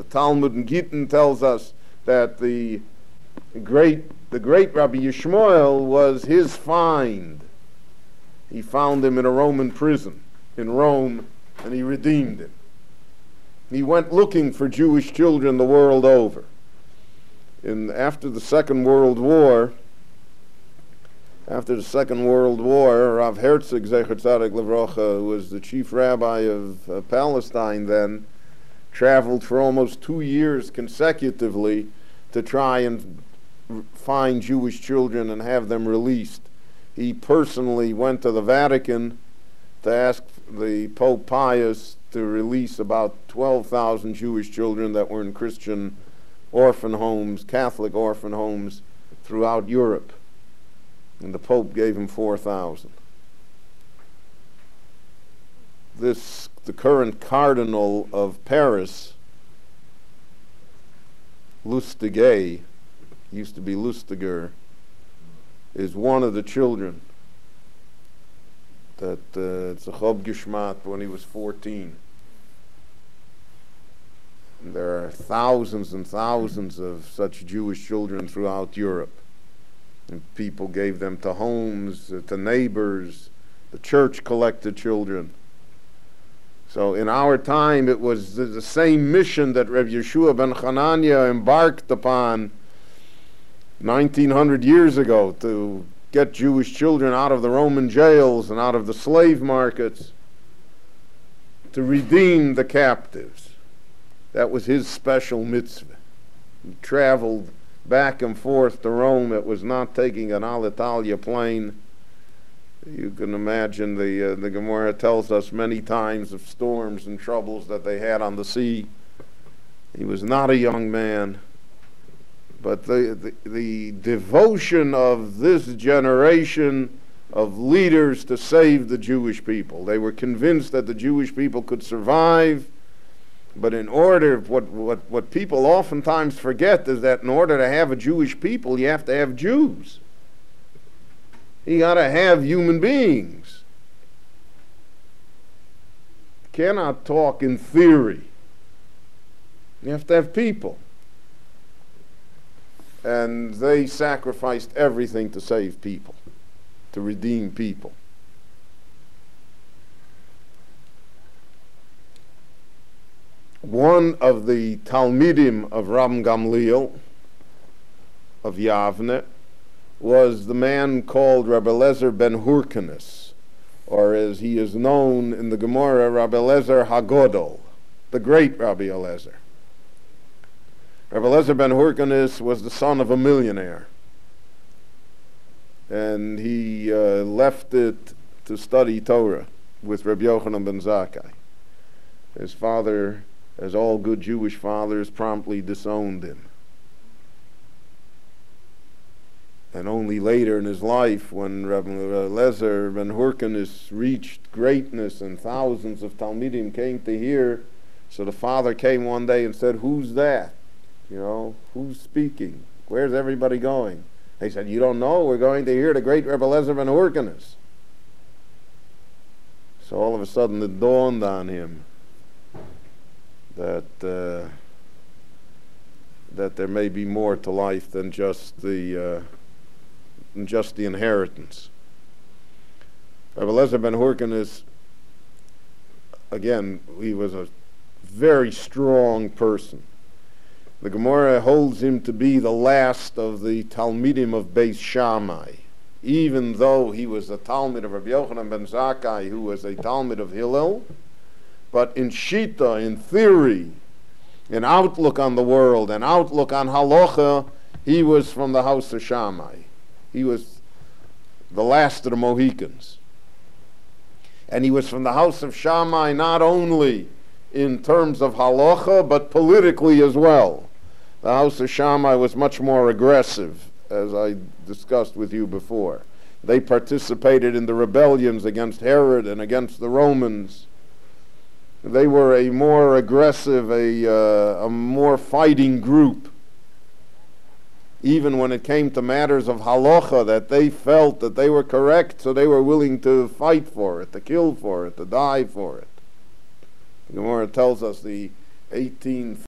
Talmud in Gittin tells us that the great Rabbi Yishmael was his find. He found him in a Roman prison in Rome, and he redeemed him. He went looking for Jewish children the world over. After the Second World War, Rav Herzog, Zecher Tzaddik Levrocha, who was the chief rabbi of Palestine then, traveled for almost 2 years consecutively to try and find Jewish children and have them released. He personally went to the Vatican to ask the Pope Pius to release about 12,000 Jewish children that were in Christian orphan homes, Catholic orphan homes throughout Europe. And the Pope gave him 4,000. The current Cardinal of Paris, Lustiger, used to be Lustiger, is one of the children that Zachob Gishmat when he was 14. And there are thousands and thousands of such Jewish children throughout Europe. And people gave them to homes, to neighbors. The church collected children. So in our time, it was the same mission that Reb Yeshua ben Hanania embarked upon 1900 years ago to get Jewish children out of the Roman jails and out of the slave markets, to redeem the captives. That was his special mitzvah. He traveled back and forth to Rome. It was not taking an Alitalia plane. You can imagine the Gemara tells us many times of storms and troubles that they had on the sea. He was not a young man. But the devotion of this generation of leaders to save the Jewish people. They were convinced that the Jewish people could survive, but in order, what people oftentimes forget is that in order to have a Jewish people, you have to have Jews. You got to have human beings. You cannot talk in theory. You have to have people. And they sacrificed everything to save people, to redeem people. One of the Talmidim of Rabban Gamliel of Yavne was the man called Rabbi Eliezer ben Hyrcanus, or as he is known in the Gemara, Rabbi Eliezer Hagodol, the great Rabbi Eliezer. Rabbi Eliezer ben Hyrcanus was the son of a millionaire, and he left it to study Torah with Rabbi Yochanan ben Zakkai. His father, as all good Jewish fathers, promptly disowned him. And only later in his life, when Rabbi Eliezer ben Hyrcanus reached greatness and thousands of Talmidim came to hear, so the father came one day and said, "Who's that? You know, who's speaking? Where's everybody going?" They said, "You don't know? We're going to hear the great Rabbi Eliezer ben Hyrcanus." So all of a sudden it dawned on him that there may be more to life than just the inheritance. Rabbi Eliezer ben Hyrcanus, again, he was a very strong person. The Gemara holds him to be the last of the Talmidim of Beis Shammai, even though he was a Talmid of Rabbi Yochanan ben Zakkai, who was a Talmid of Hillel. But in Shita, in theory, in outlook on the world, and outlook on halacha, he was from the house of Shammai. He was the last of the Mohicans. And he was from the house of Shammai not only in terms of halacha, but politically as well. The house of Shammai was much more aggressive, as I discussed with you before. They participated in the rebellions against Herod and against the Romans. They were a more aggressive, a more fighting group. Even when it came to matters of halacha, that they felt that they were correct, so they were willing to fight for it, to kill for it, to die for it. The Gemara tells us the 18th